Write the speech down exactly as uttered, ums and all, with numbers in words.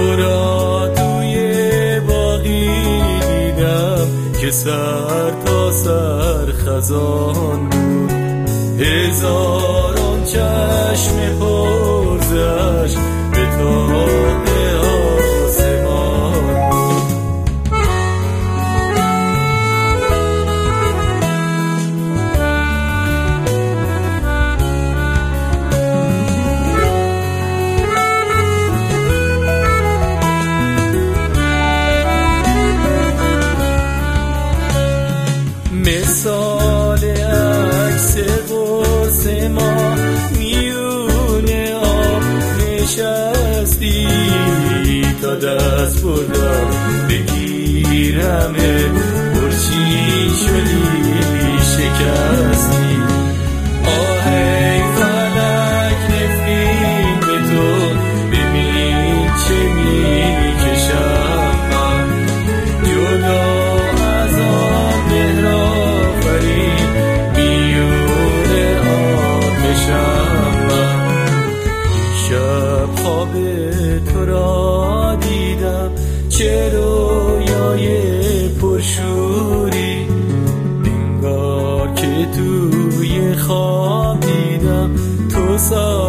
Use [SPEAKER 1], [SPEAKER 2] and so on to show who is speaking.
[SPEAKER 1] تو را توی باغی دیدم که سر تا سر خزان بود، هزاران چشم پرزش به طاق آسمان بود. مثال عکس قرص ما میونه آب نشستی، تا دست بردم بگیرم برچی شدی شکستی. آه ای فلک نفرین به تو، ببین چه میکشم من جدا از آن مهرآفرین میونه آتشم من. شب خواب تو را دیدم چه رویای پرشوری، انگار که توی خواب دیدم تو سا